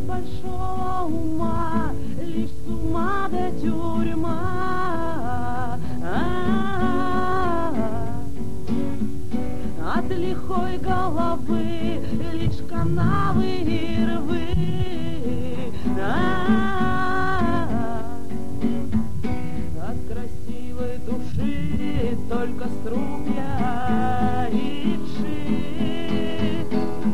большого ума лишь с ума да тюрьма. От лихой головы лишь канавы и рвы. От красивой души только струпья и вши.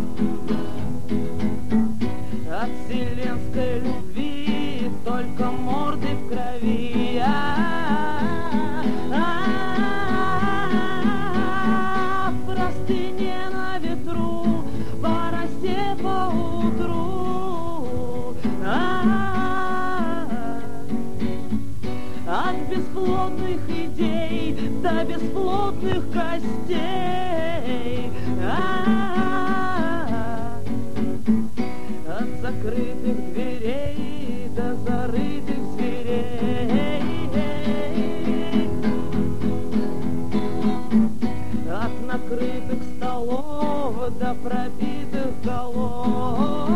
От вселенской любви только морды в крови. В простыне на ветру, по росе поутру. От бесплодных идей до бесплотных костей. От закрытых дверей до зарытых зверей. От накрытых столов до пробитых голов.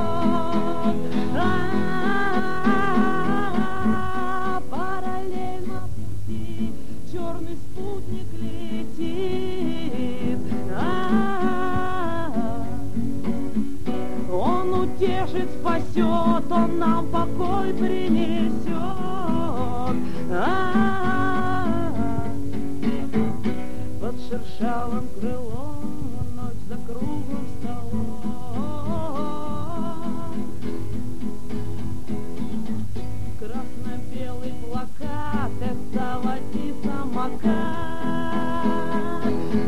Параллельно пути черный спутник летит. Он утешит, спасет, он нам покой принесет. Под шершавым крылом ночь за круглым столом. Красно-белый плакат — это води самокат.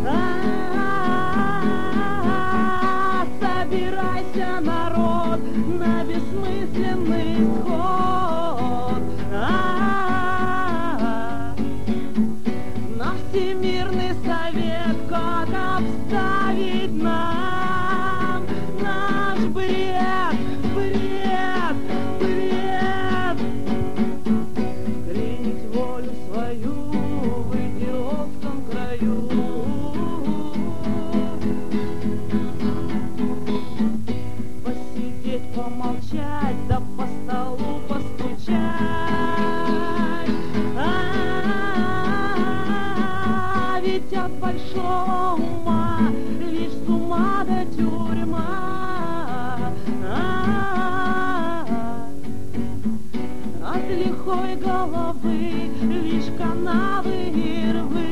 Собирайся, народ, на бессмысленный исход. На Всемирный совет, как обставить нам наш бред, бред, бред. Вклинить волю свою в идиотском краю. Посидеть, помолчать, да по столу постучать. Ведь от большого ума лишь с ума да тюрьма. От лихой головы лишь канавы и рвы.